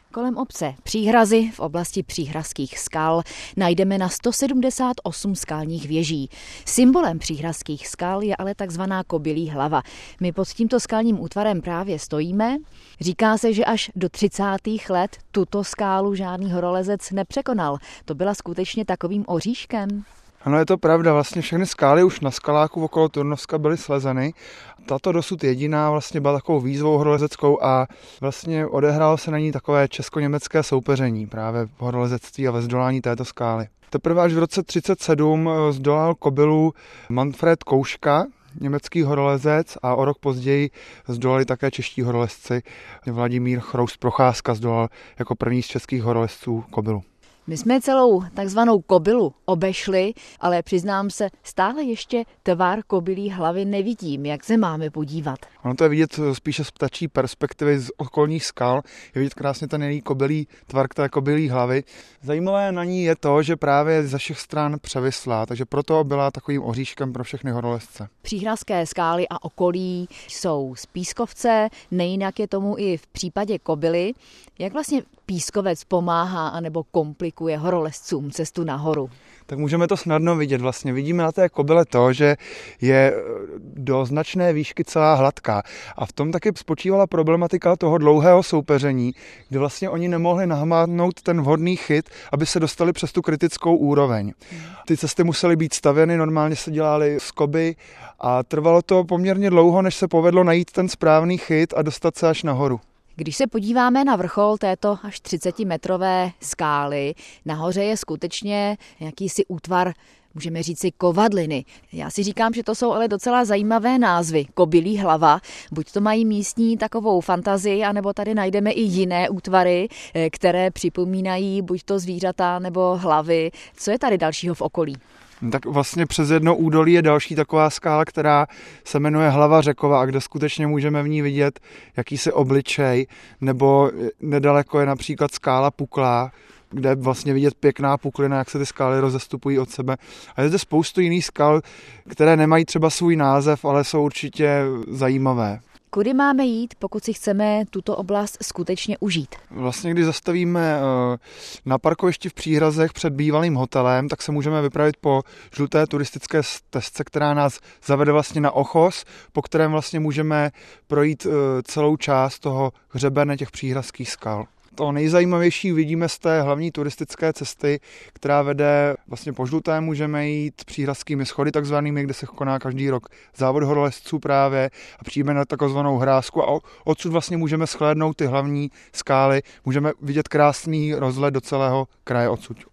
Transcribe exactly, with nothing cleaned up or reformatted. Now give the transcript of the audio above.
Kolem obce Příhrazy v oblasti příhrazských skal najdeme na sto sedmdesát osm skalních věží. Symbolem příhrazských skal je ale takzvaná Kobylí hlava. My pod tímto skalním útvarem právě stojíme. Říká se, že až do třicátých let tuto skálu žádný horolezec nepřekonal. To byla skutečně takovým oříškem? Ano, je to pravda. Vlastně všechny skály už na skaláku okolo Turnovska byly slezeny. Tato dosud jediná vlastně byla takovou výzvou horolezeckou a vlastně odehrálo se na ní takové česko-německé soupeření právě v horolezectví a ve zdolání této skály. Teprve až v roce třicet sedm zdolal Kobylu Manfred Kouška, německý horolezec, a o rok později zdolali také čeští horolezci. Vladimír Chroust Procházka zdolal jako první z českých horolezců Kobylu. My jsme celou takzvanou Kobylu obešli, ale přiznám se, stále ještě tvar kobylí hlavy nevidím. Jak se máme podívat? Ono to je vidět spíše z ptačí perspektivy z okolních skal. Je vidět krásně ten její kobylí tvar té kobylí hlavy. Zajímavé na ní je to, že právě ze všech stran převislá, takže proto byla takovým oříškem pro všechny horolezce. Příhrazské skály a okolí jsou z pískovce, nejinak je tomu i v případě Kobyly. Jak vlastně pískovec pomáhá anebo komplikuje horolezcům cestu nahoru? Tak můžeme to snadno vidět. Vlastně vidíme na té Kobyle to, že je do značné výšky celá hladká. A v tom taky spočívala problematika toho dlouhého soupeření, kdy vlastně oni nemohli nahmátnout ten vhodný chyt, aby se dostali přes tu kritickou úroveň. Ty cesty musely být stavěny, normálně se dělaly z koby a trvalo to poměrně dlouho, než se povedlo najít ten správný chyt a dostat se až nahoru. Když se podíváme na vrchol této až třicetimetrové skály, nahoře je skutečně jakýsi útvar, můžeme říci kovadliny. Já si říkám, že to jsou ale docela zajímavé názvy. Kobylí hlava, buď to mají místní takovou fantazii, anebo tady najdeme i jiné útvary, které připomínají buď to zvířata nebo hlavy. Co je tady dalšího v okolí? Tak vlastně přes jedno údolí je další taková skála, která se jmenuje Hlava Řekova a kde skutečně můžeme v ní vidět jakýsi obličej, nebo nedaleko je například skála Puklá, kde je vlastně vidět pěkná puklina, jak se ty skály rozestupují od sebe. A je zde spoustu jiných skal, které nemají třeba svůj název, ale jsou určitě zajímavé. Kudy máme jít, pokud si chceme tuto oblast skutečně užít? Vlastně, když zastavíme na parkovišti v Příhrazech před bývalým hotelem, tak se můžeme vypravit po žluté turistické stezce, která nás zavede vlastně na Ochos, po kterém vlastně můžeme projít celou část toho hřebene těch příhrazských skal. To nejzajímavější vidíme z té hlavní turistické cesty, která vede vlastně po žluté, můžeme jít příhrazskými schody takzvanými, kde se koná každý rok závod horolezců právě a přijdeme na takzvanou hrázku a odsud vlastně můžeme shlédnout ty hlavní skály, můžeme vidět krásný rozhled do celého kraje odsud.